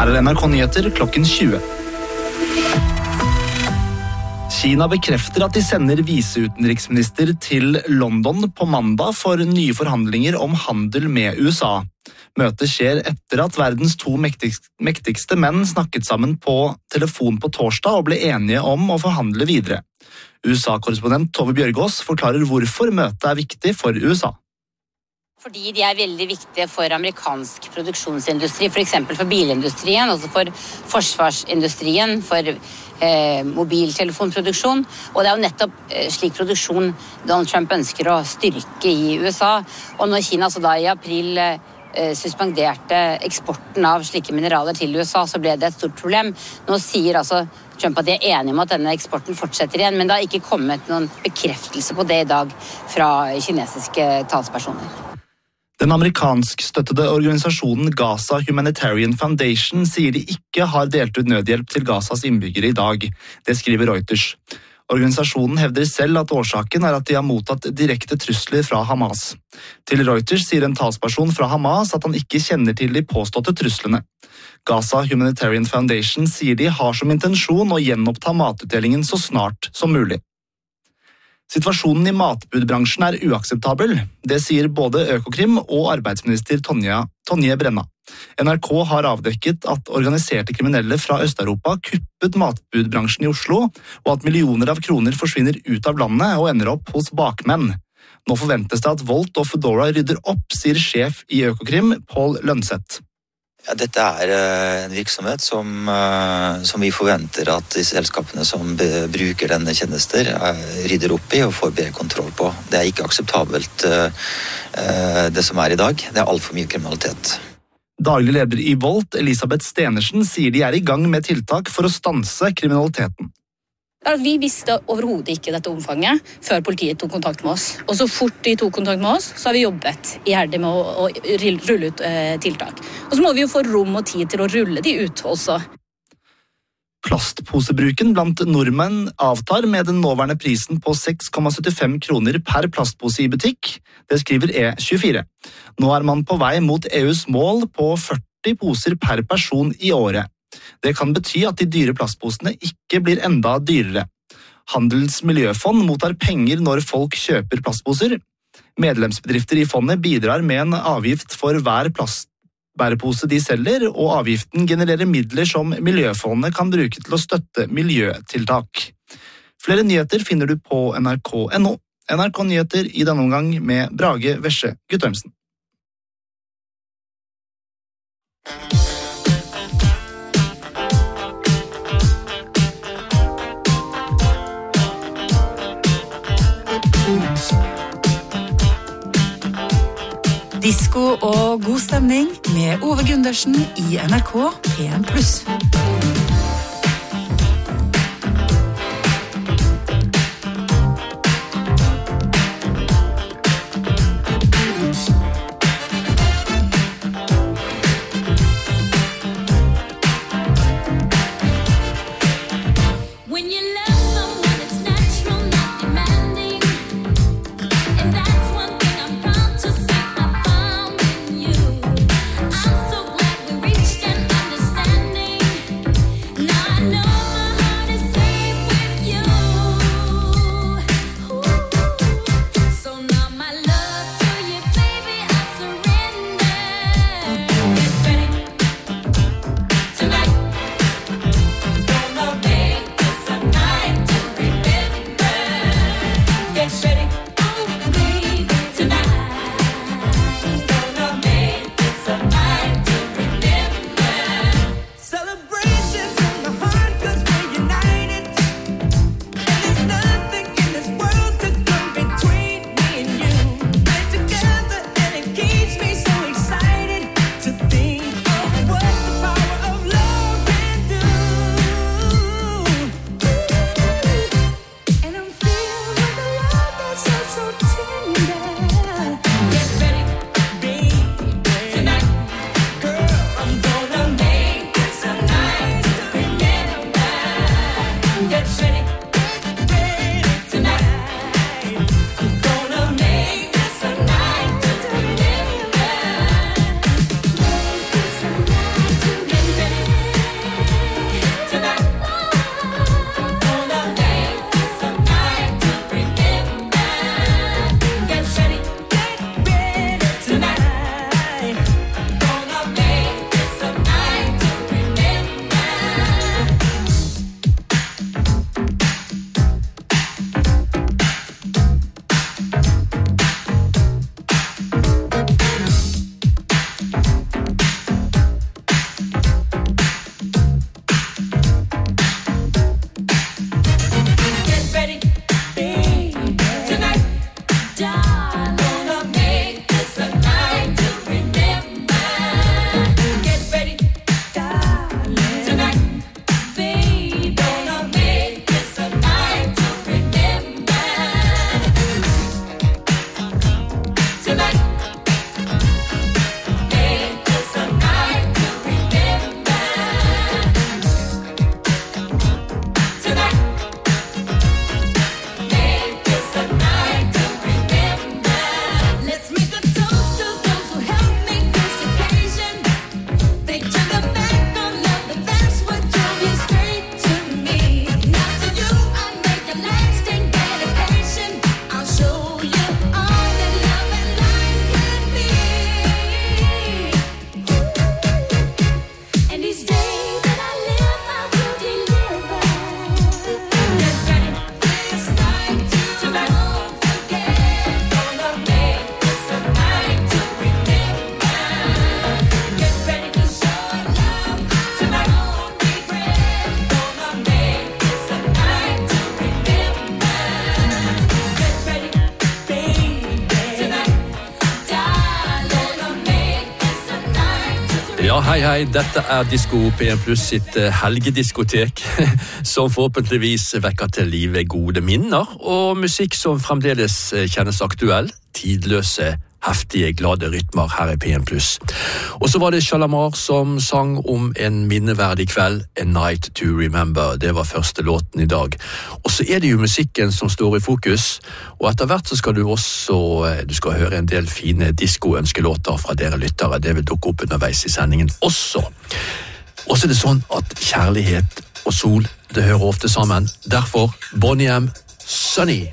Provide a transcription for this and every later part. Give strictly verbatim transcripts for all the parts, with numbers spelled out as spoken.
Her er N R K Nyheter klokken tjue. Kina bekrefter at de sender viseutenriksminister til London på mandag for nye forhandlinger om handel med U S A. Møtet skjer etter at verdens to mektigste, mektigste menn snakket sammen på telefon på torsdag og ble enige om å forhandle videre. U S A-korrespondent Tove Bjørgaas forklarer hvorfor møtet er viktig for U S A. Fordi de er veldig viktige for amerikansk produksjonsindustri, for eksempel for bilindustrien, også for forsvarsindustrien, for eh, mobiltelefonproduksjon. Og det er jo nettopp eh, slik produksjon Donald Trump ønsker å styrke i U S A. Og når Kina så da i april eh, suspenderte eksporten av slike mineraler til U S A, så ble det et stort problem. Nå sier altså Trump at de er enige om at denne eksporten fortsetter igjen, men det har ikke kommet noen bekreftelse på det i dag fra kinesiske talspersoner. Den amerikansk-støttede organisasjonen Gaza Humanitarian Foundation sier de ikke har delt ut nødhjelp til Gazas innbyggere i dag. Det skriver Reuters. Organisasjonen hevder selv at årsaken er at de har mottatt direkte trusler fra Hamas. Til Reuters sier en talsperson fra Hamas at han ikke kjenner til de påståtte truslene. Gaza Humanitarian Foundation sier de har som intensjon å gjenoppta matutdelingen så snart som mulig. Situasjonen i matbudbransjen er uakseptabel. Det sier både Økokrim og arbeidsminister Tonje, Tonje Brenna. N R K har avdekket at organiserte kriminelle fra Øst-Europa kuppet matbudbransjen i Oslo, og at millioner av kroner forsvinner ut av landet og ender opp hos bakmenn. Nå forventes det at Volt og Foodora rydder opp, sier sjef i Økokrim, Paul Lønseth. Ja, dette er en virksomhet som, som vi forventer at de selskapene som bruker denne tjenester rydder opp i og får bedre kontroll på. Det er ikke akseptabelt det som er i dag. Det er alt for mye kriminalitet. Daglig leder i Volt, Elisabeth Stenersen, sier de er i gang med tiltak for å stanse kriminaliteten. Vi visste overhodet ikke dette omfanget før politiet tok kontakt med oss. Og så fort de tok kontakt med oss, så har vi jobbet iherdig med å, å rulle ut eh, tiltak. Og så må vi jo få rom og tid til å rulle de ut også. Plastposebruken blant nordmenn avtar med den nåværende prisen på seks komma syttifem kroner per plastpose i butikk. Det skriver E tjuefire. Nå er man på vei mot E U's mål på førti poser per person i året. Det kan bety at de dyre plastposene ikke blir enda dyrere. Handels miljøfond mottar penger når folk kjøper plastposer. Medlemsbedrifter i fondet bidrar med en avgift for hver plastbærepose de selger, og avgiften genererer midler som miljøfondet kan bruke til å støtte miljøtiltak. Flere nyheter finner du på N R K punktum N O. N R K Nyheter i denne omgang med Brage Vesje Guttormsen. Disko og god stemning med Ove Gundersen i N R K P en pluss. Ja, hei, hei. Dette er Disko P en pluss sitt helgediskotek, som forhåpentligvis vekker til live gode minner, og musikk som fremdeles kjennes aktuell, tidløse, heftige, glade rytmer her i P en pluss. Og så var det Shalamar som sang om en minneverdig kveld, A Night to Remember. Det var første låten i dag. Og så er det jo musikken som står i fokus, og etter hvert så skal du også du skal høre en del fine disko-ønskelåter fra dere lyttere. Det vil dukke opp underveis i sendingen også. Og så er det sånn at kjærlighet og sol, det hører ofte sammen. Derfor Bonnie M, Sunny.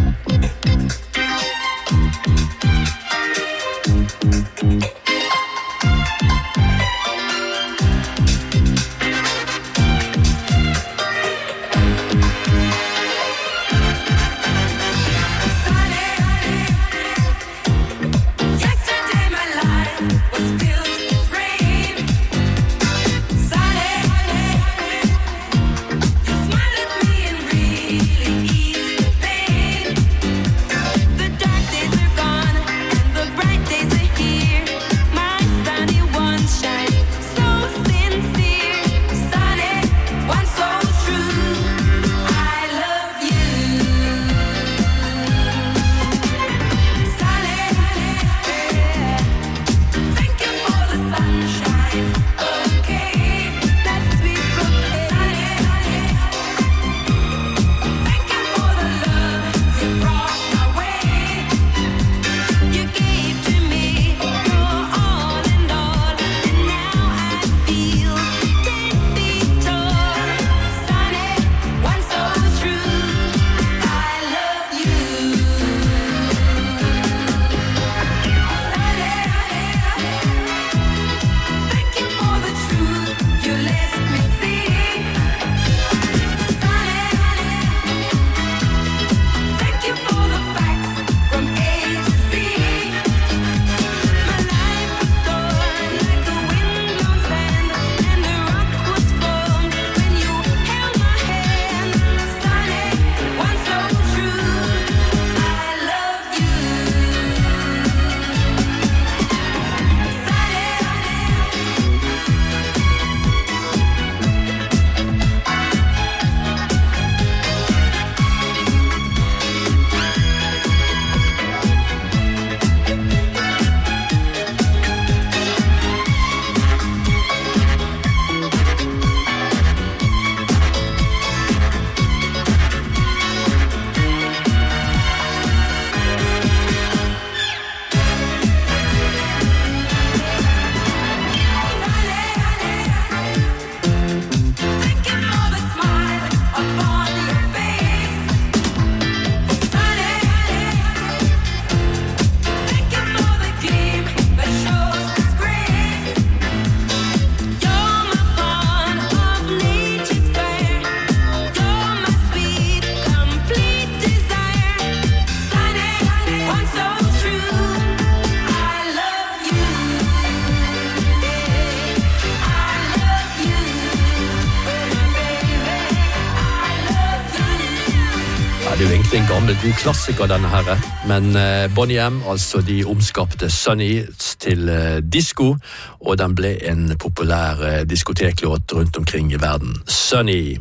Det er jo egentlig en gammel god klassiker denne her, men Bonnie M, altså de omskapte Sunny til disco, og den ble en populær diskoteklåt rundt omkring i verden. Sunny.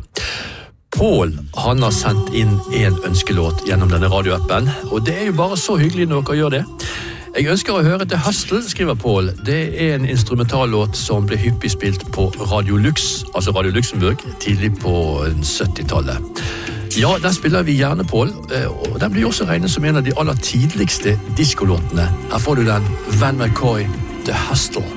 Paul, han har sendt inn en ønskelåt gjennom denne radioappen, og det er jo bare så hyggelig når dere gjør det. Jeg ønsker å høre The Hustle, skriver Paul. Det er en instrumentallåt som ble hyppig spilt på Radio Lux, altså Radio Luxembourg, tidlig på syttitallet. Ja, den spiller vi gjerne, Paul, og den blir også regnet som en av de aller tidligste diskolåtene. Her får du den, Van McCoy, The Hustle.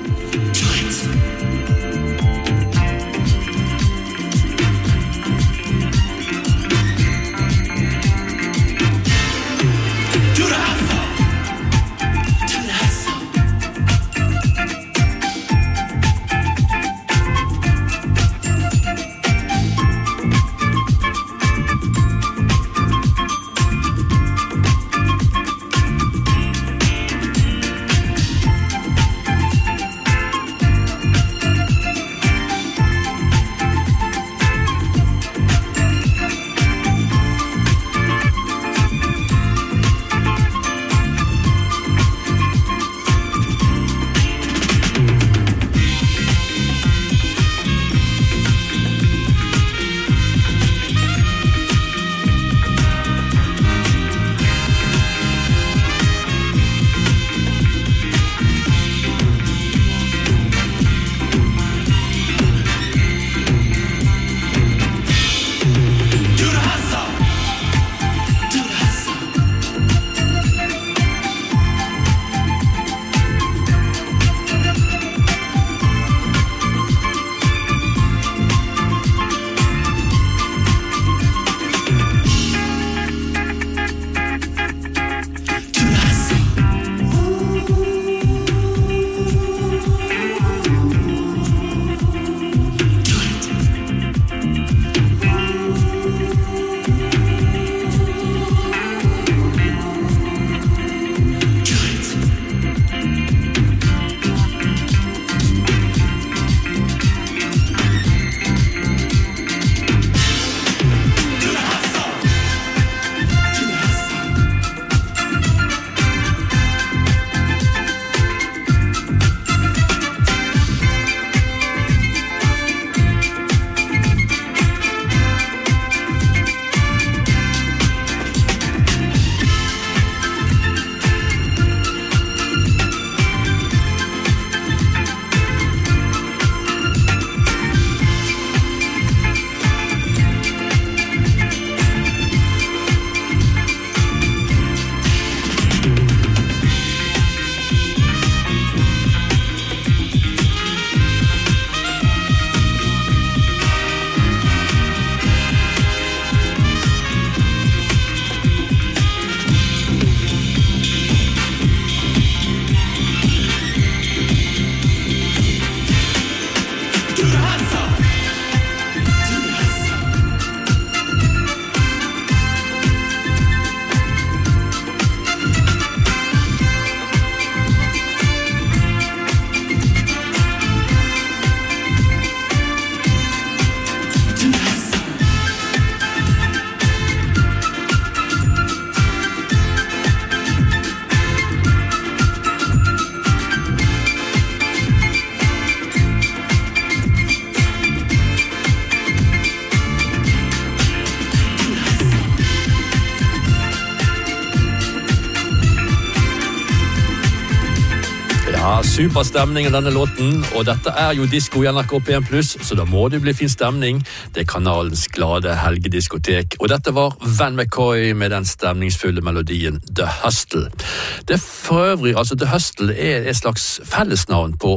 Super stemning i denne låten, og dette er jo disco i N R K P en pluss, så da må det bli fin stemning. Det er kanalens glade helgediskotek, og dette var Van McCoy med den stemningsfulle melodien The Hustle. Det for øvrig, altså The Hustle er et slags fellesnavn på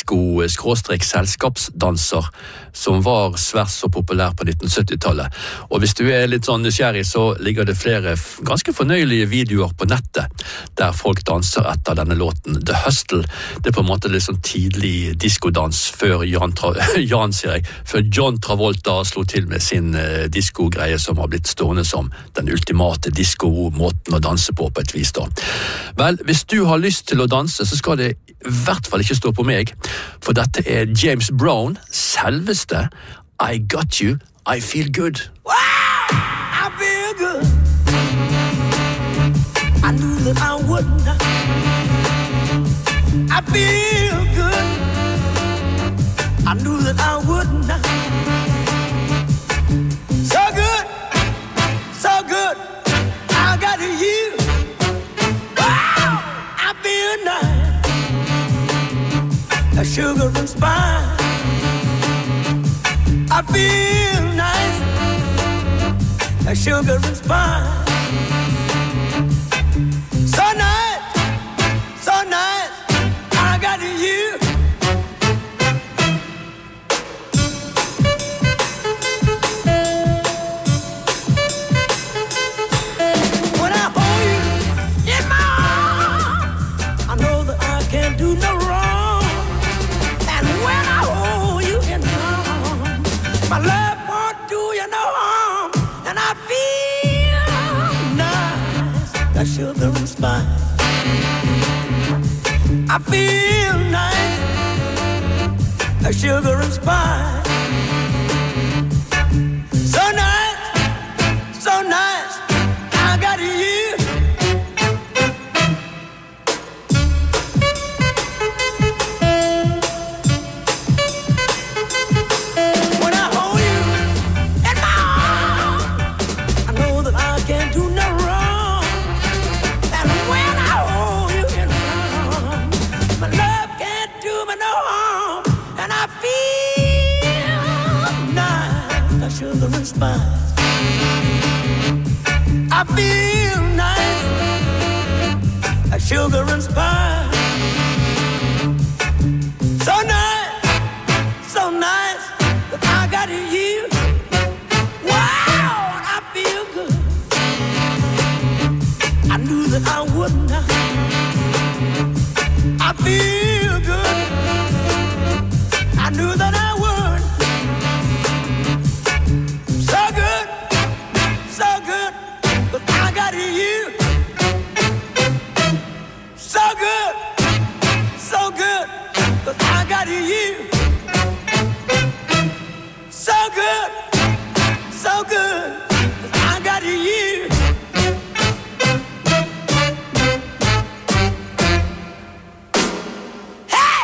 disco-selskapsdanser som var svært så populær på nitten syttitallet. Og hvis du er litt sånn nysgjerrig, så ligger det flere ganske fornøyelige videoer på nettet der folk danser etter denne låten The Hustle. Det er på en måte litt sånn tidlig diskodans før Jan, Tra Jan sier jeg, før John Travolta slo til med sin uh, diskogreie som har blitt stående som den ultimate disko-måten å danse på på et vis da. Vel, hvis du har lyst til å danse, så skal det i hvert fall ikke stå på meg, for dette er James Brown, selveste I Got You, I Feel Good. Wow, I feel good. I knew that I wouldn't. I feel good. I knew that I wouldn't. So good, so good. I got you. Wow, I feel feel nice, a sugar and spice. I feel nice, a sugar and spice. So nice, so nice, I got you. When I hold you in my arms, I know that I can't do no wrong. And when I hold you in my arms, my love won't do you no harm. And I feel nice, that sugar and spice. I feel nice, that sugar and spice. So nice, so nice, I got you. When I hold you in my arms, I know that I can't do no wrong. And when I hold you in my arms, my love can't do me no harm. And I feel nice, that sugar and spice. I feel nice, like sugar and spice. So nice, so nice, that I got you. Wow, and I feel good. I knew that I would not. I feel good. I knew that I would. So good, so good, but I got you. So good, so good, but I got you. So good, so good, but I got you. Hey!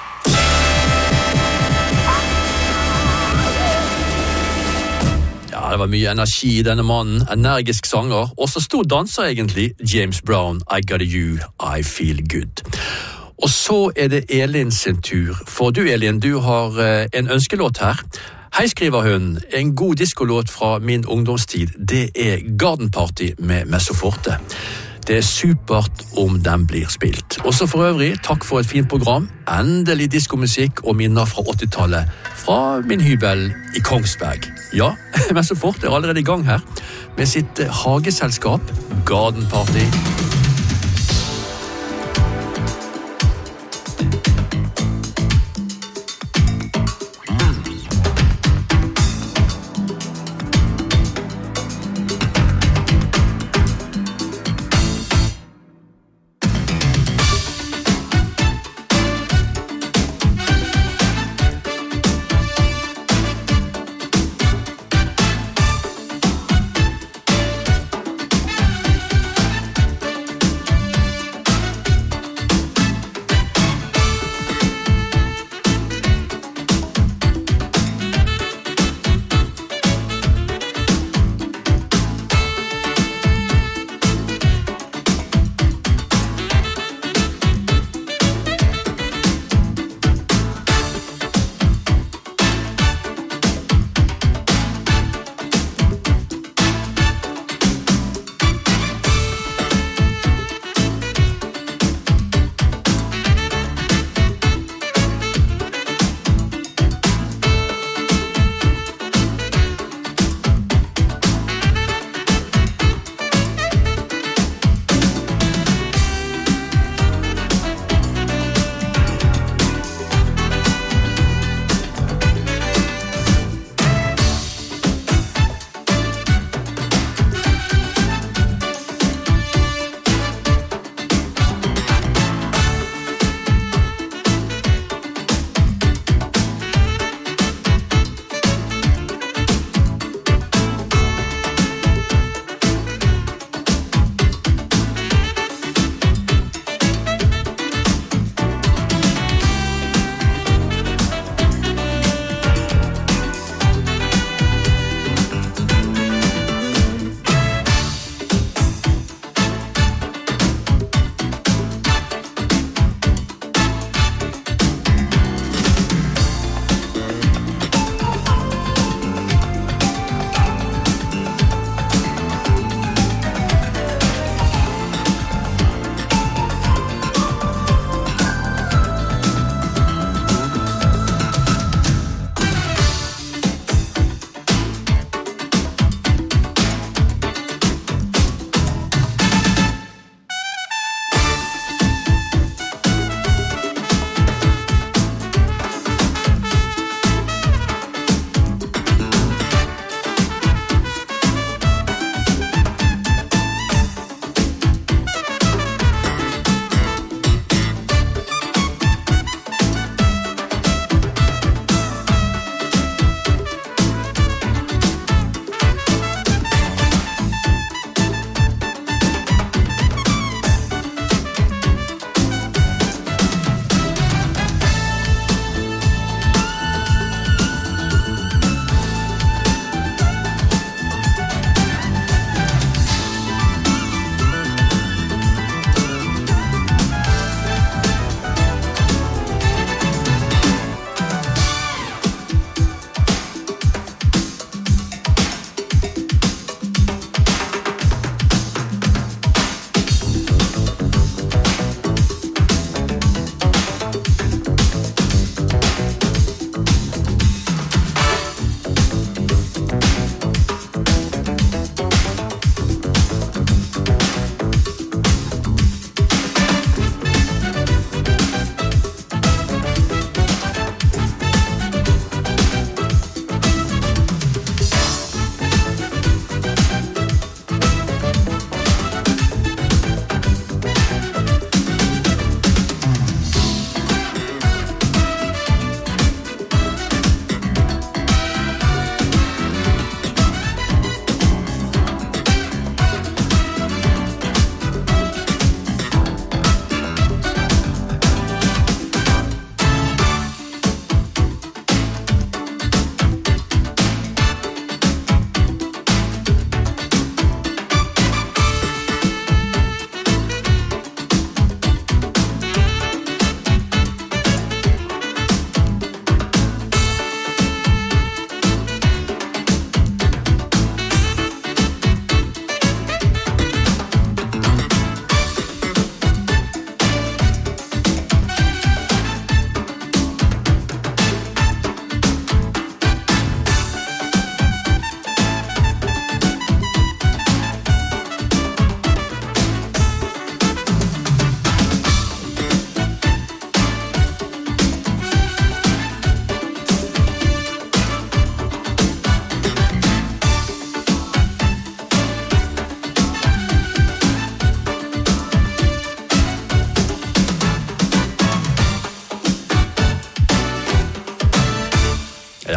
Ja, det var mye energi i denne mannen, energisk sanger, og så stor danser egentlig James Brown, I got you, I feel good. Og så er det Elin sin tur, for du Elin, du har eh, en ønskelåt her. Hei, skriver hun, en god diskolåt fra min ungdomstid, det er Garden Party med Messoforte. Det er supert om den blir spilt. Også for øvrig, takk for et fint program, endelig diskomusikk og minner fra åttitallet, fra min hybel i Kongsberg. Ja, Messoforte er allerede i gang her, med sitt eh, hageselskap, Garden Party.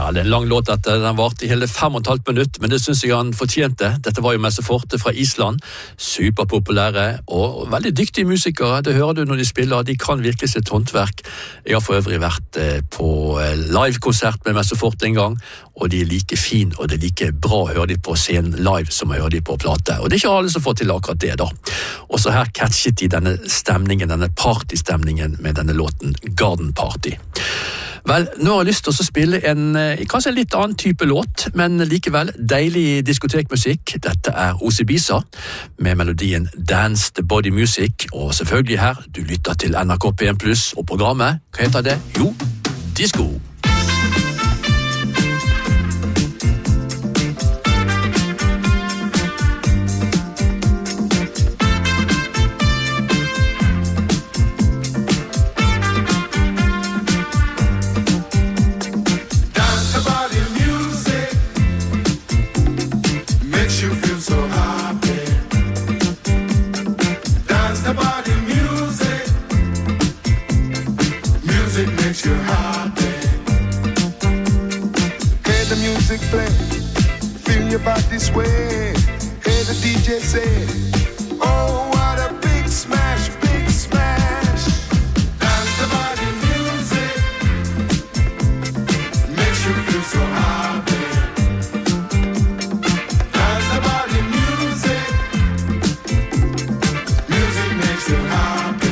Ja, det er en lang låt dette. Den varte i hele fem og et halvt minutt, men det synes jeg han fortjente. Dette var jo Messe Forte fra Island. Superpopulære og veldig dyktige musikere. Det hører du når de spiller. De kan virkelig sitt håndverk. Jeg har for øvrig vært på live-konsert med Messe Forte en gang, og de er like fin, og det er like bra å høre de på scenen live som å høre de på plate. Og det er ikke alle som får til akkurat det da. Og så her catchet de denne stemningen, denne partystemningen med denne låten Garden Party. Vel, nå har jeg lyst til å spille en kanskje en litt annen type låt, men likevel deilig diskotekmusikk. Dette er Osibisa med melodien Dance the Body Music, og selvfølgelig her, du lytter til N R K P en pluss og programmet, hva heter det? Jo, Disco. This way, hey, the D J said, oh, what a big smash, big smash. Dance the body music makes you feel so happy. Dance the body music, music makes you happy.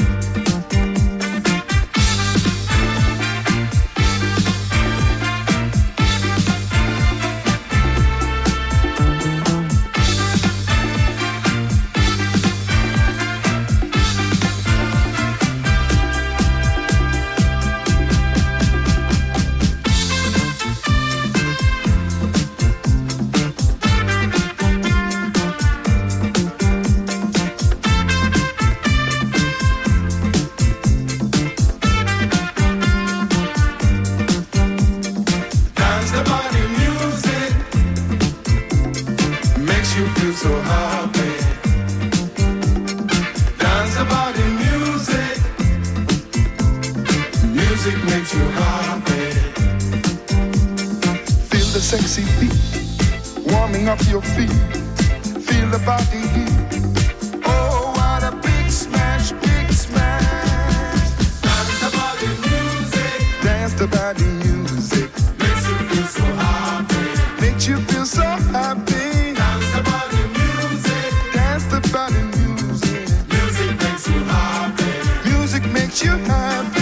Sexy beat, warming up your feet, feel the body heat. Oh, what a big smash, big smash. Dance the body music, dance the body music, makes you feel so happy, makes you feel so happy. Dance the body music, dance the body music, music makes you happy, music makes you happy.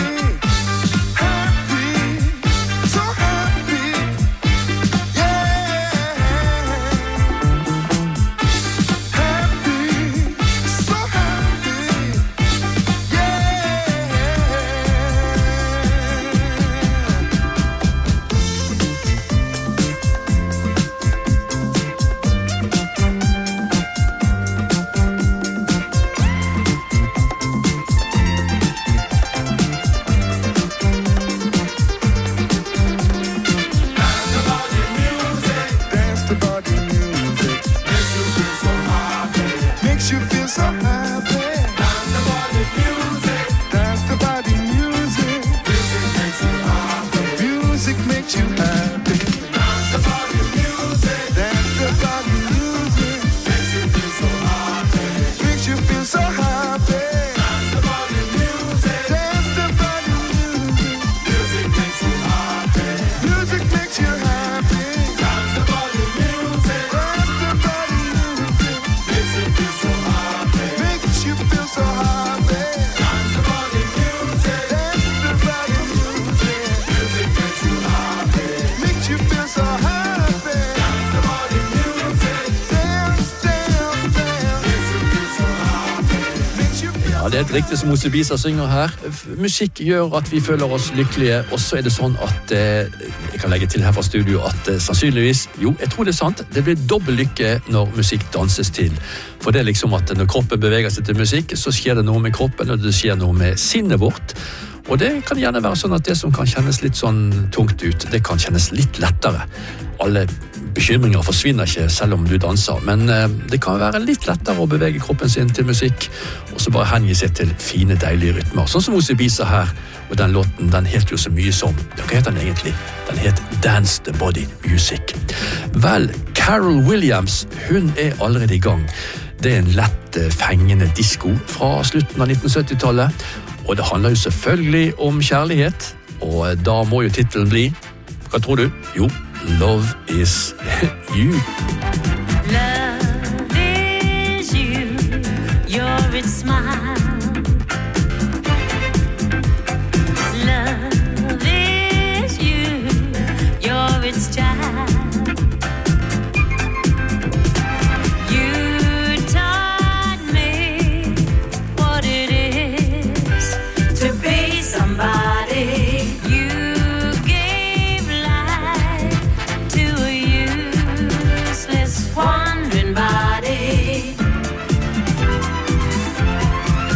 Det er et riktig som Osibisa synger her. Musikk gjør at vi føler oss lykkelige, og så er det sånn at eh, jeg kan legge til her fra studio at eh, sannsynligvis, jo, jeg tror det er sant, det blir dobbelt lykke når musikk danses til. For det er liksom at når kroppen beveger seg til musikk, så skjer det noe med kroppen, og det skjer noe med sinnet vårt. Og det kan gjerne være sånn at det som kan kjennes litt sånn tungt ut, det kan kjennes litt lettere. Alle Bekymringer forsvinner ikke selv om du danser, men eh, det kan være litt lettere å bevege kroppen sin til musikk, og så bare hengi seg til fine, deilige rytmer. Sånn som hos Ibiza her, og den låten, den het jo så mye som, ja, hva heter den egentlig? Den het Dance the Body Music. Vel, Carol Williams, hun er allerede i gang. Det er en lett fengende disco fra slutten av nitten sytti-tallet, og det handler jo selvfølgelig om kjærlighet, og da må jo titlen bli, hva tror du? Jo, Love is You. Love is you, you're its smile. Love is you, you're its child. You taught me what it is to be somebody. Wandering body.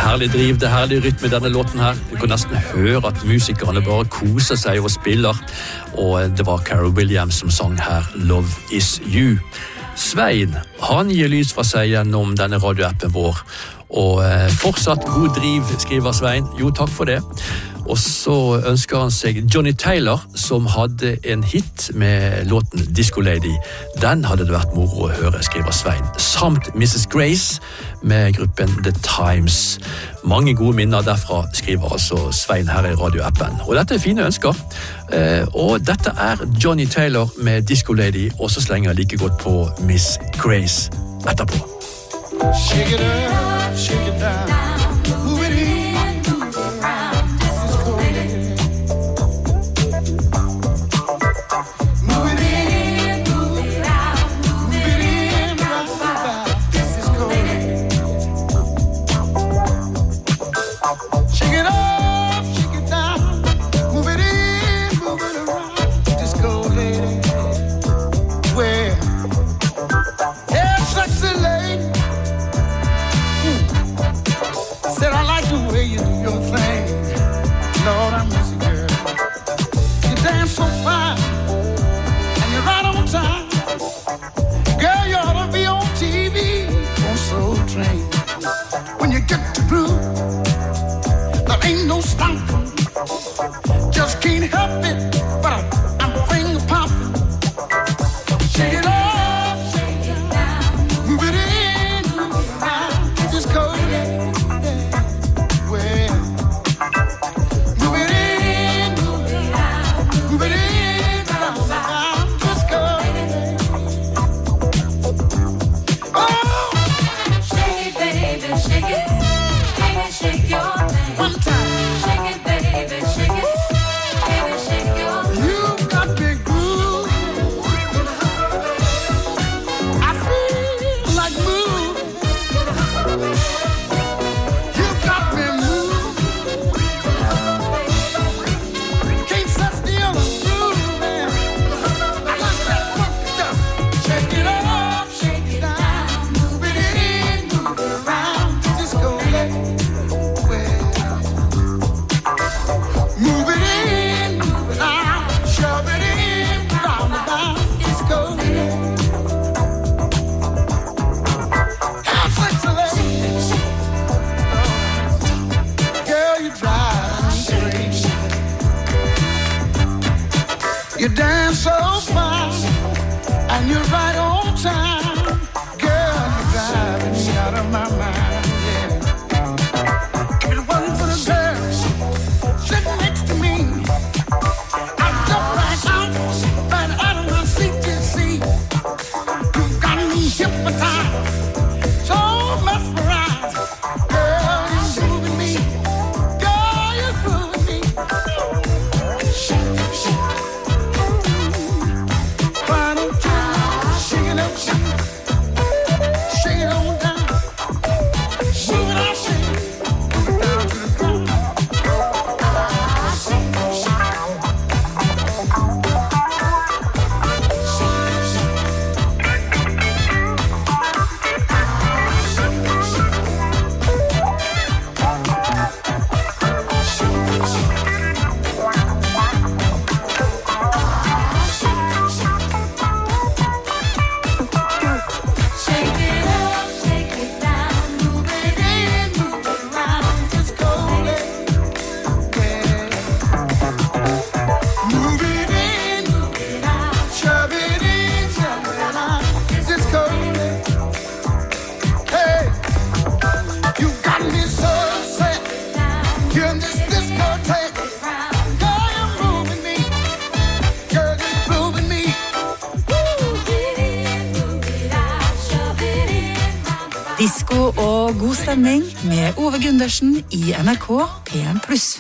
herlig driv, det er herlig rytme i denne låten her. Du kan nesten høre at musikerne bare koser seg og spiller. Og det var Carol Williams som sang her Love Is You. Svein, han gir lys fra seg gjennom denne radioappen vår. Og eh, fortsatt god driv, skriver Svein. Jo, takk for det. Og så ønsker han seg Johnny Taylor, som hadde en hit med låten Disco Lady. Den hadde det vært moro å høre, skriver Svein. Samt missus Grace med gruppen The Times. Mange gode minner derfra, skriver altså Svein her i radioappen. Og dette er fine ønsker. Eh, og dette er Johnny Taylor med Disco Lady, og så slenger jeg like godt på Miss Grace etterpå. Shake it up, shake it down, move it in, move it around, disco lady. Move it in, move it out, move it in, rock about, disco lady. Shake it up, shake it down, move it in, move it around, disco lady. Well, yeah, sexy lady. Said I like the way you do your thing. Lord, I miss you, girl. You dance so fine, and you're right on time. Girl, you ought to be on T V, on Soul Train. When you get to groove, there ain't no stopping. Just can't help it, but I, I'm finger popping. Shake it up, shake it down, move it in, move it out, just go. You dance so fine, and you're right on time. Girl, you're driving me out of my mind, yeah. If it wasn't for the girl sitting next to me, I'd jump right out, right out of my seat, you see. You got me hypnotized, so mesmerized. Girl, you're moving me. Girl, you're grooving me. Shake, shake. Disko og god stemning med Ove Gundersen i N R K P en pluss.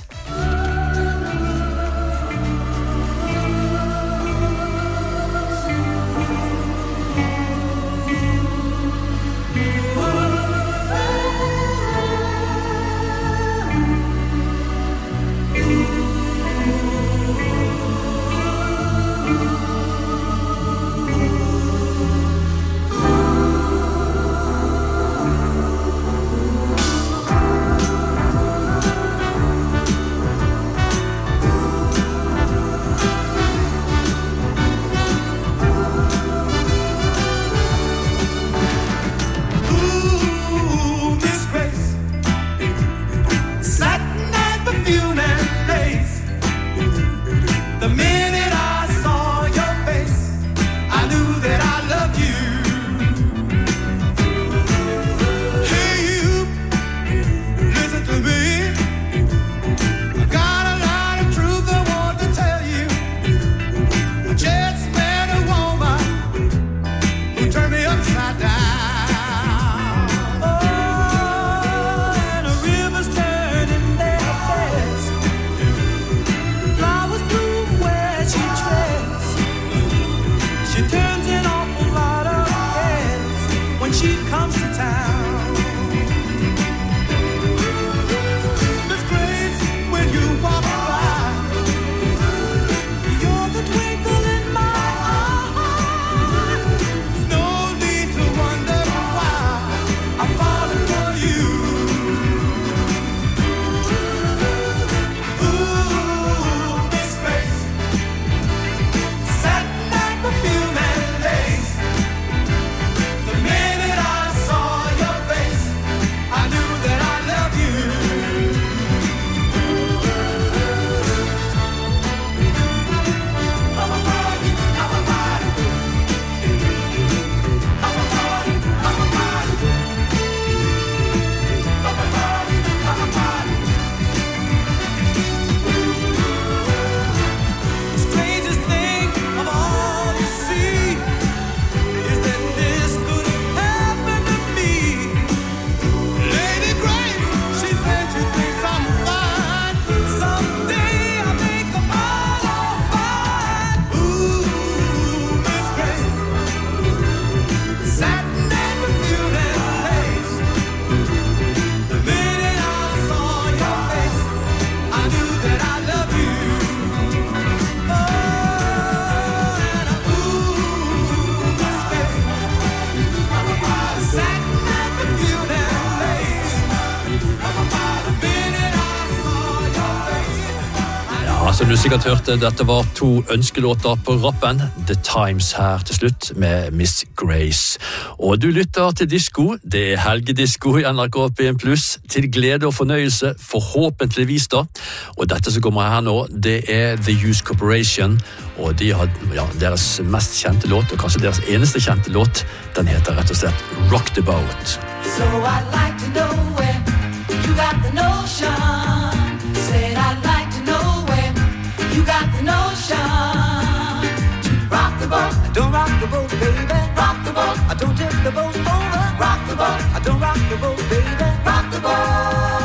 Som du sikkert hørte, dette var to ønskelåter på rappen. The Times her til slutt med Miss Grace. Og du lytter til disko. Det er helgedisko i N R K P en pluss. Til glede og fornøyelse, forhåpentligvis da. Og dette som kommer her nå, det er The Hughes Corporation. Og de har ja, deres mest kjente låt, og kanskje deres eneste kjente låt. Den heter rett og slett Rock the Boat. So I'd like to know where you got the notion. Said I'd like to know where you got the notion. To rock the boat, don't rock the boat, baby. Rock the boat, I don't tip the boat over. Rock the boat, I don't rock the boat, baby. Rock the boat.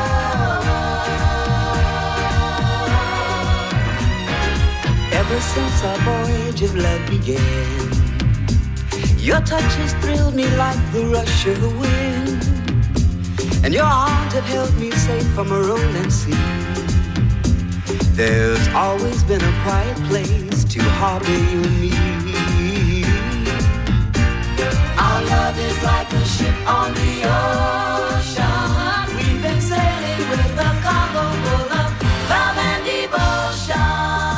Ever since our voyage of love began, your touch has thrilled me like the rush of the wind, and your arms have held me safe from a rolling sea. There's always been a quiet place to harbor you and me. Our love is like a ship on the ocean. We've been sailing with a cargo full of love and devotion.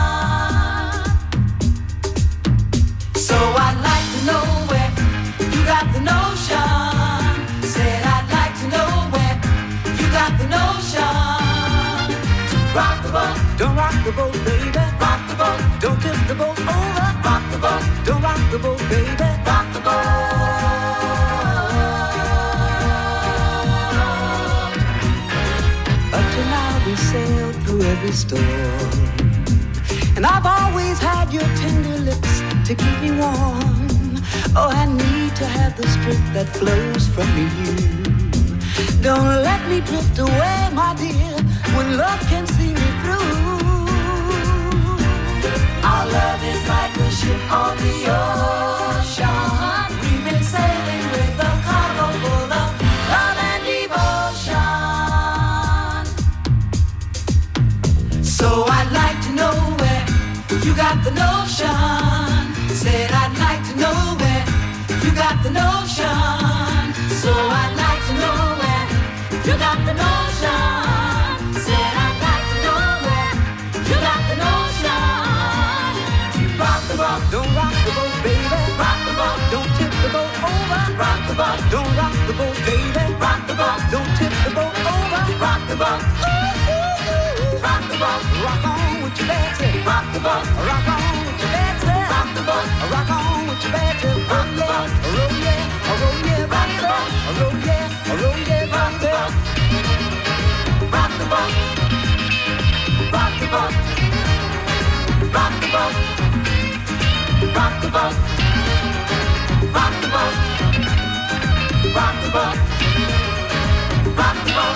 So I'd like to know where you got the notion. Said I'd like to know where you got the notion. To rock the boat, don't rock the boat, baby. Rock the boat, don't tip the boat over. Rock the boat, don't rock the boat, baby. Rock the boat. Up to now we sailed through every storm, and I've always had your tender lips to keep me warm. Oh, I need to have the strength that flows from you. Don't let me drift away, my dear, when love can see me through. Our love is like a ship on the ocean. We've been sailing with a cargo full of love and devotion. So I'd like to know where you got the notion. Said I'd like to know where you got the notion. So I'd like to know where you got the notion. Said I'd like to know where you got the notion. Rock the boat, don't rock the boat, baby. Rock the boat, don't tip the boat over. Rock the boat, don't rock the boat, baby. Rock the boat, don't tip the boat over. Rock the boat, ooh, ooh, ooh. Rock the boat, rock on with your Betsy. Rock the boat, rock on with your Betsy. Rock the boat, rock on with your Betsy. Rock the boat, roll yeah, roll yeah, rock the boat, roll yeah, roll yeah, rock the boat. Rock the boat, rock the boat, rock the boat, rock the boat, rock the boat, rock the boat, rock the boat.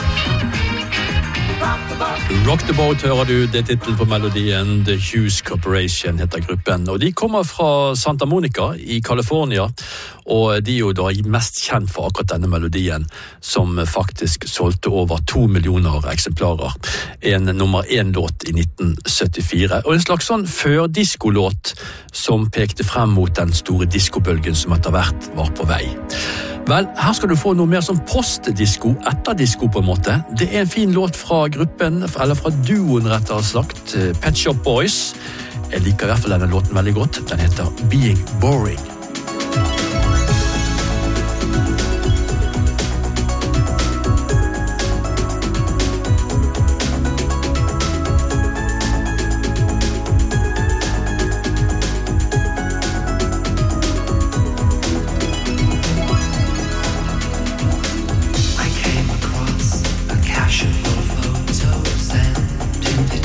Rock the Boat hører du, det er titlen på melodien. The Hughes Corporation heter gruppen, og de kommer fra Santa Monica i California, og de er jo da mest kjent for akkurat denne melodien, som faktisk solgte over to millioner eksemplarer. En nummer én låt i nitten syttifire, og en slags sånn før-diskolåt som pekte frem mot den store diskobølgen som etter hvert var på vei. Vel, her skal du få noe mer som postdisko, etter disko på en måte. Det er en fin låt fra gruppen, eller fra duoen rettere sagt, Pet Shop Boys. Jeg liker i hvert fall denne låten veldig godt. Den heter Being Boring.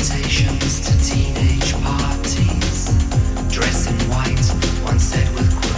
Dress in white, one said with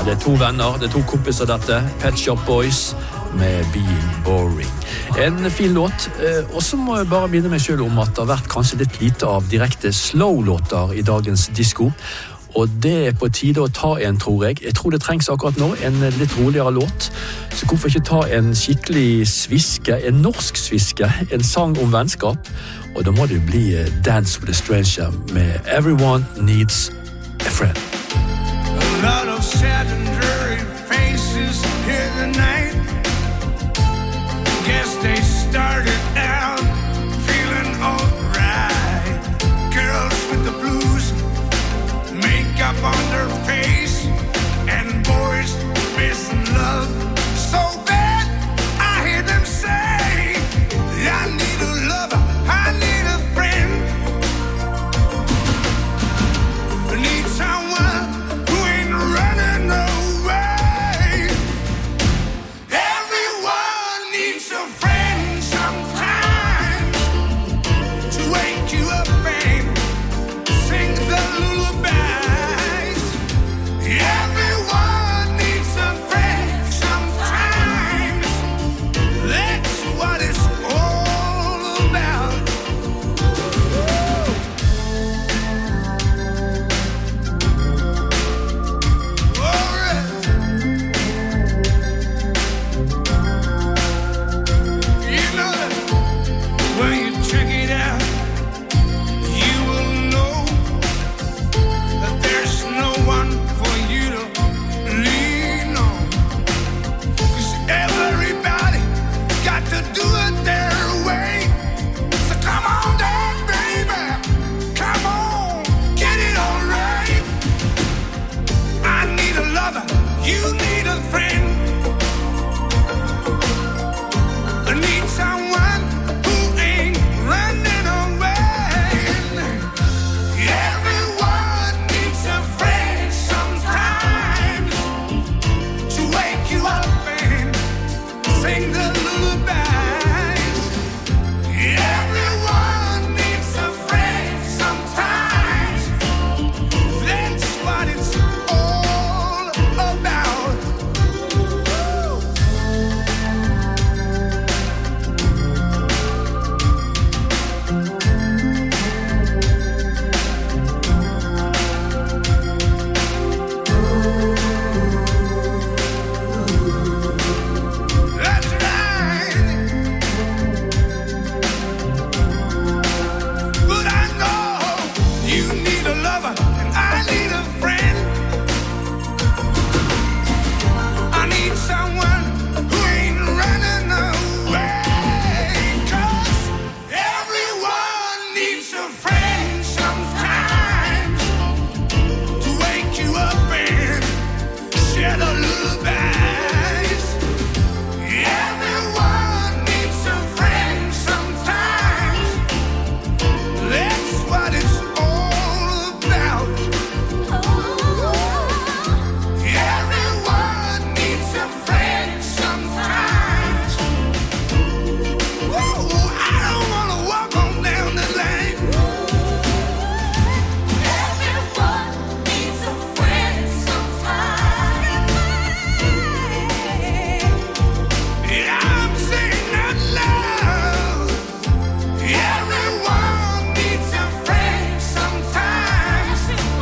det er to venner, det er to kompiser dette. Pet Shop Boys med Being Boring. En fin låt, og så må jeg bare minne meg selv om at det har vært kanskje litt lite av direkte slow-låter i dagens disco. Og det er på tide å ta en, tror jeg. Jeg tror det trengs akkurat nå, en litt roligere låt. Så hvorfor ikke ta en skikkelig sviske, en norsk sviske, en sang om vennskap. Og da må det bli Dance with a Stranger med Everyone Needs a Friend. A lot of sad and dreary faces here tonight. Guess they started out feeling alright. Girls with the blues, makeup on their face, and boys missing love so bad. I hear them say, I need a lover, I need a friend. I need someone who ain't running away. Everyone needs a friend sometimes to wake you up and sing the lullabies. Everyone needs a friend sometimes. That's what it's all about. Alright. You know that when you check it out, you will know that there's no one for you to lean on. 'Cause everybody got to do it their way. So come on down, baby. Come on, get it all right. I need a lover, you need a friend. I need someone who ain't running away. Everyone needs a friend sometimes to wake you up and sing the lullabies. Everyone needs a friend sometimes. That's what it's all about. That's right. But I know you need a lover and I need a friend. I need someone who ain't running away. 'Cause everyone needs a friend sometimes to wake you up and share the lullabies. Everyone needs a friend sometimes. That's what it's all about. Everyone needs a friend sometimes. Whoa, I don't wanna walk on down the lane. Everyone needs a friend sometimes. Yeah, I'm saying that loud. Everyone needs a friend sometimes.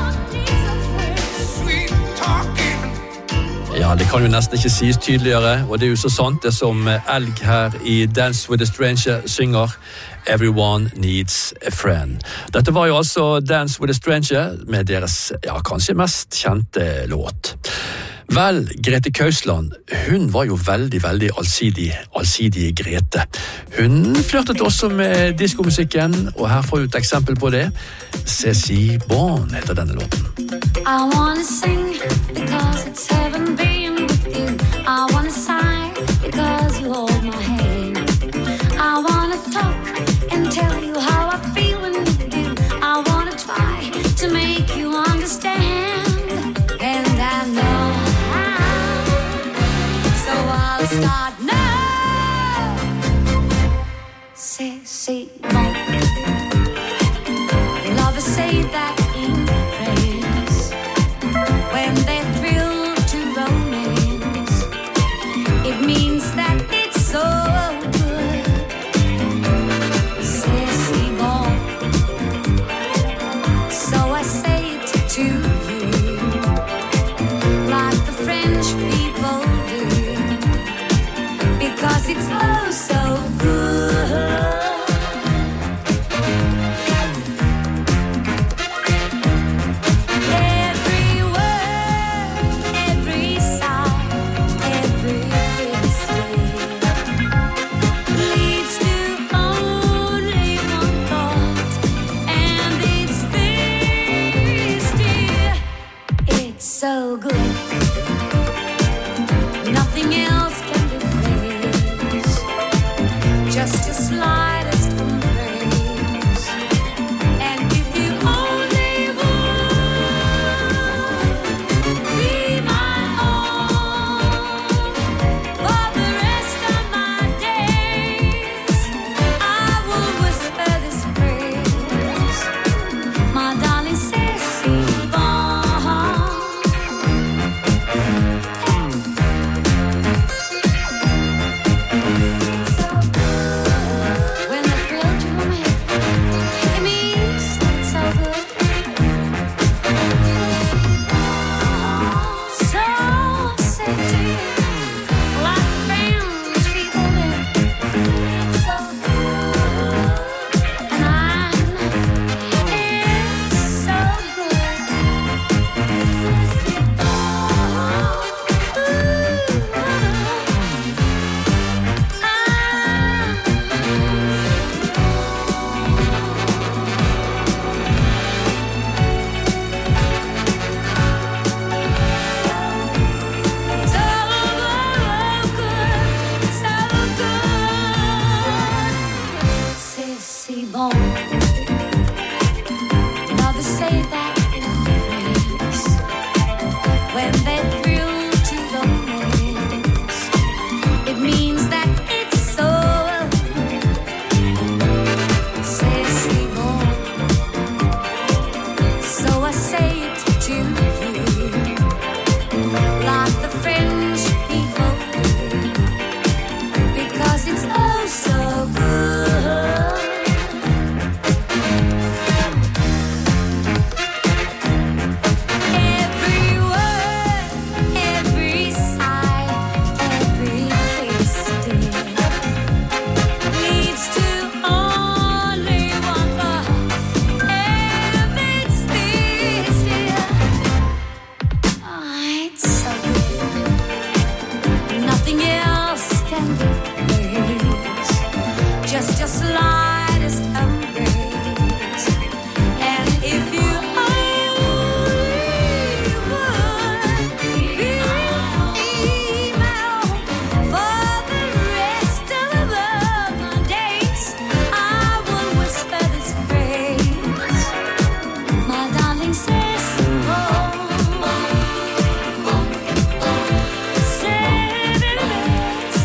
Sweet talking. Ja, det kan jo nesten ikke sies tydeligere, og det er jo så sant det som Elg her i Dance with a Stranger synger Everyone Needs a Friend. Dette var jo altså Dance with a Stranger med deres, ja, kanskje mest kjente låt. Vel, Grete Kausland, hun var jo veldig, veldig allsidig, allsidig Grete. Hun flørtet også med diskomusikken, og her får vi et eksempel på det. Ceci Bon heter denne låten. I wanna sing because it's heaven being with you. I wanna sigh because you hold my hand. I wanna talk and tell you how I feel when you do. I wanna try to make you understand. And I know how. So I'll start now. Ceci Bon. Lovers say that in France when they're thrilled to Nothing else can replace just your slightest embrace. And if you only would be my own for the rest of my days, I will whisper this phrase, my darling Cecile Bond. When the thrill to my head, it means it's so good. So I say to you, like friends people do, so good, and I know it's so good. Ceci bon. Mothers say that in a phrase when they thrill to romance. It means that it's so good. Ceci bon. So I say it to you, like the French people do, because it's oh so good. Every word, every sigh, every kiss, dear, leads to only one thought, and it's this, dear. Oh, it's so good. Nothing else can replace just your slightest embrace. And if you only would be my own for the rest of my days, I will whisper this phrase, my darling Cecile Bond. Say the best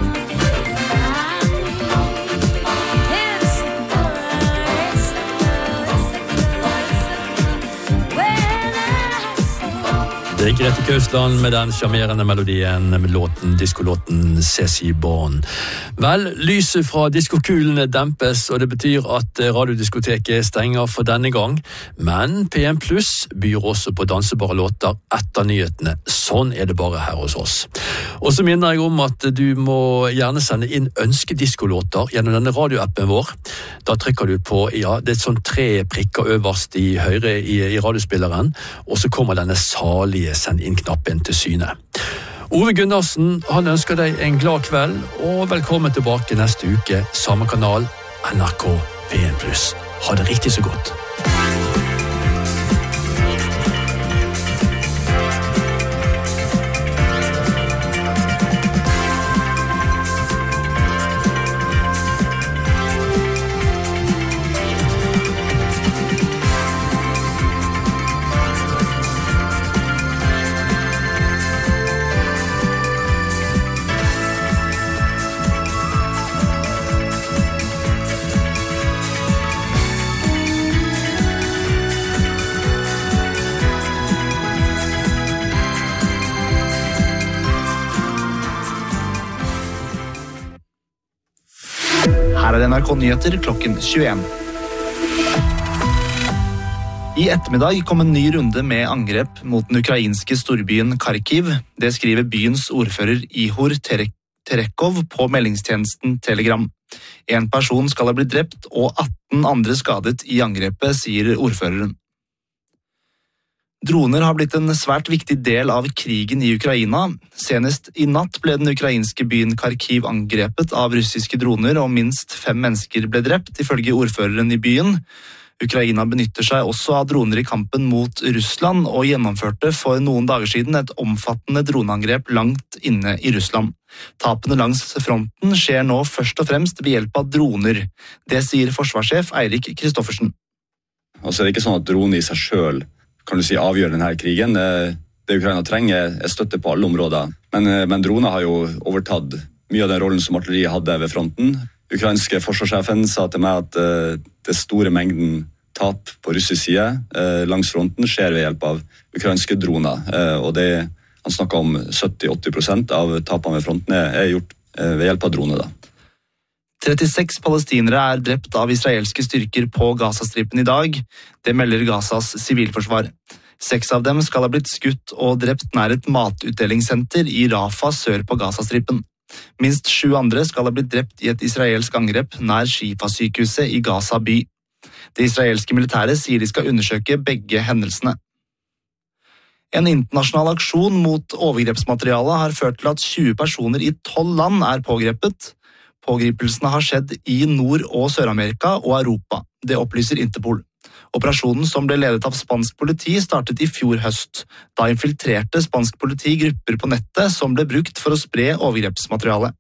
Det er Grete Kausland med den charmerende melodien med låten, diskolåten Ceci Bond. Vel, lyset fra diskokulene dempes, og det betyr at radiodiskoteket stenger for denne gang. Men P en Pluss byr også på dansebare låter etter nyhetene. Sånn er det bare her hos oss. Og så minner jeg om at du må gjerne sende inn ønskediskolåter gjennom denne radioappen vår. Da trykker du på, ja, det er sånn tre prikker øverst i høyre i, i radiospilleren, og så kommer denne salige send inn-knappen til syne. Ove Gundersen, han ønsker deg en glad kveld, og velkommen tilbake neste uke, samme kanal, N R K P en Pluss. Ha det riktig så godt. Her er N R K Nyheter klokken tjueen. I ettermiddag kom en ny runde med angrep mot den ukrainske storbyen Kharkiv. Det skriver byens ordfører Ihor Terekov på meldingstjenesten Telegram. En person skal ha blitt drept og atten andre skadet i angrepet, sier ordføreren. Droner har blitt en svært viktig del av krigen i Ukraina. Senest i natt ble den ukrainske byen Kharkiv angrepet av russiske droner, og minst fem mennesker ble drept, ifølge ordføreren i byen. Ukraina benytter seg også av droner i kampen mot Russland og gjennomførte for noen dager siden et omfattende droneangrep langt inne i Russland. Tapene langs fronten skjer nå først og fremst ved hjelp av droner. Det sier forsvarssjef Eirik Kristoffersen. Og så er det ikke sånn at droner i seg selv kan du si, avgjør denne krigen. Det Ukraina trenger er støtte på alle områder. Men, men droner har jo overtatt mye av den rollen som artilleriet hadde ved fronten. Ukrainske forsvarssjefen sa til meg at uh, det store mengden tap på russisk side uh, langs fronten skjer ved hjelp av ukrainske droner. Uh, og det, han snakket om sytti til åtti prosent av tapene ved fronten er, er gjort uh, ved hjelp av droner. Da. trettiseks palestinere er drept av israelske styrker på Gazastripen i dag. Det melder Gazas sivilforsvar. Seks av dem skal ha blitt skutt og drept nær et matutdelingssenter i Rafah sør på Gazastripen. Minst sju andre skal ha blitt drept i et israelsk angrep nær Shifa-sykehuset i Gaza by. Det israelske militæret sier de skal undersøke begge hendelsene. En internasjonal aksjon mot overgrepsmateriale har ført til at tjue personer i tolv land er pågrepet. Pågripelsene har skjedd i Nord- og Sør-Amerika og Europa. Det opplyser Interpol. Operasjonen som ble ledet av spansk politi startet i fjor høst. Da infiltrerte spansk politi grupper på nettet som ble brukt for å spre overgrepsmateriale.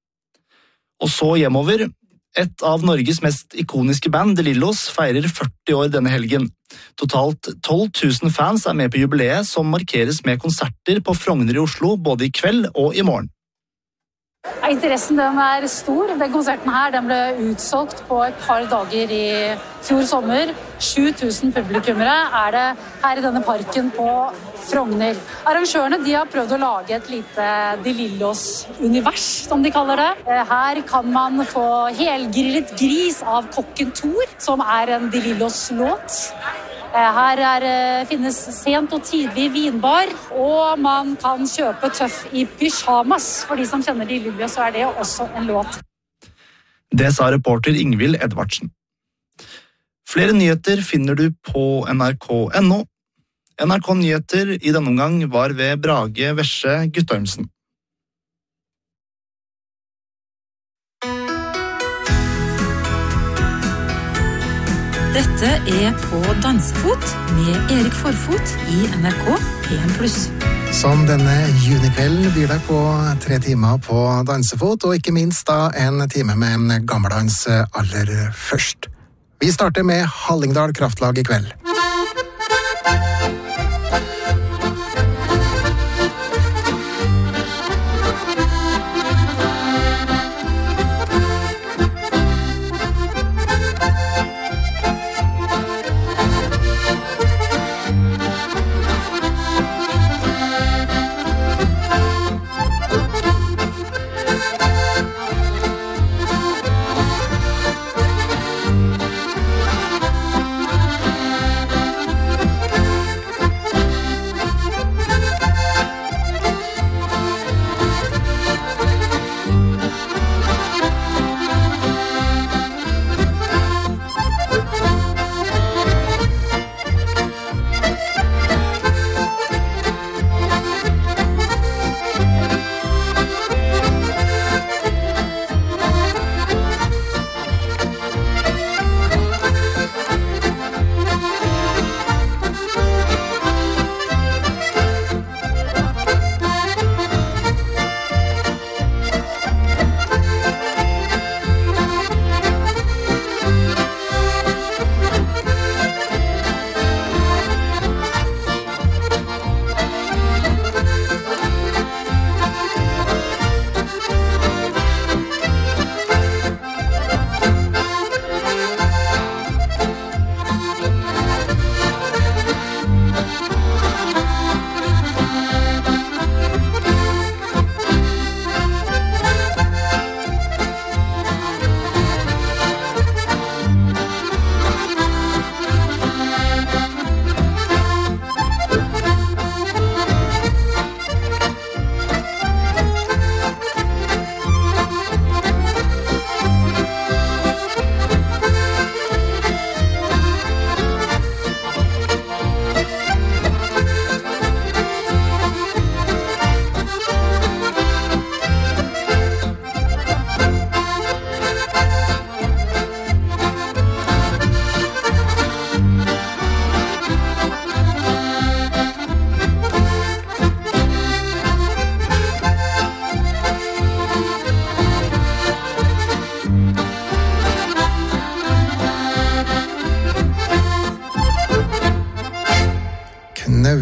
Og så hjemover. Et av Norges mest ikoniske band, De Lillos, feirer førti år denne helgen. Totalt tolv tusen fans er med på jubileet som markeres med konserter på Frogner i Oslo både i kveld og i morgen. Interessen den er stor. Den konserten her den ble utsolgt på et par dager i fjor sommer. sju tusen publikummere er det her i denne parken på Frogner. Arrangørene de har prøvd å lage et lite De Lillos-univers, som de kaller det. Her kan man få helgrillet gris av kokken Thor, som er en De Lillos-låt. Her er, finnes sent og tidlig vinbar, og man kan kjøpe tøff i pyjamas. For de som kjenner De Lillos, så er det også en låt. Det sa reporter Ingvild Edvardsen. Flere nyheter finner du på N R K punktum N O. N R K Nyheter i denne omgang var ved Brage Vesje Guttormsen. Dette er På dansefot med Erik Forfot i N R K P en pluss. Som denne junikvelden byr deg på tre timer på dansefot, og ikke minst da en time med en gammeldans aller først. Vi starter med Hallingdal Kraftlag i kveld.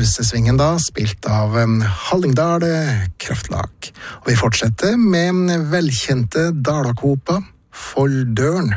Pølsesvingen da, spilt av um, Hallingdal Kraftlag. Og vi fortsetter med velkjente Dalakopa, Folldøren.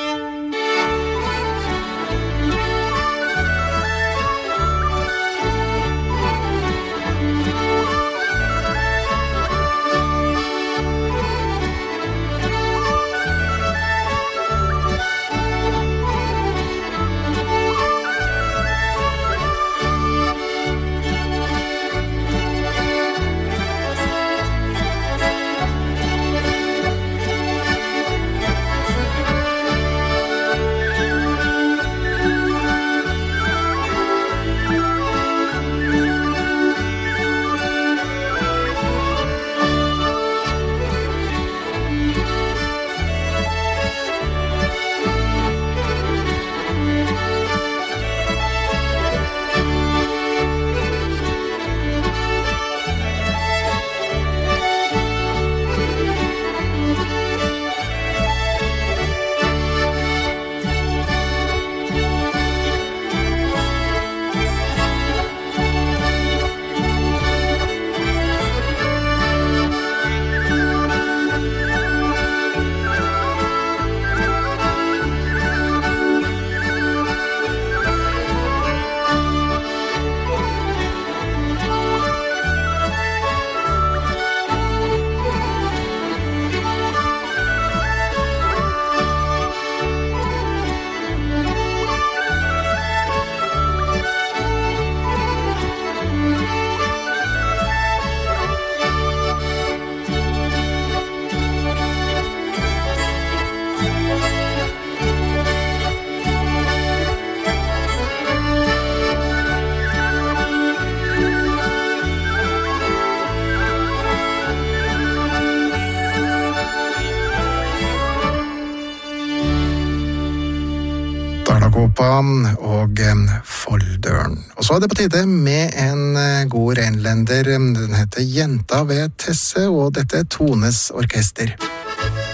Og Folldøren. Og så er det på tide med en god renlender. Den heter Jenta ved Tesse, og dette er Tones Orkester.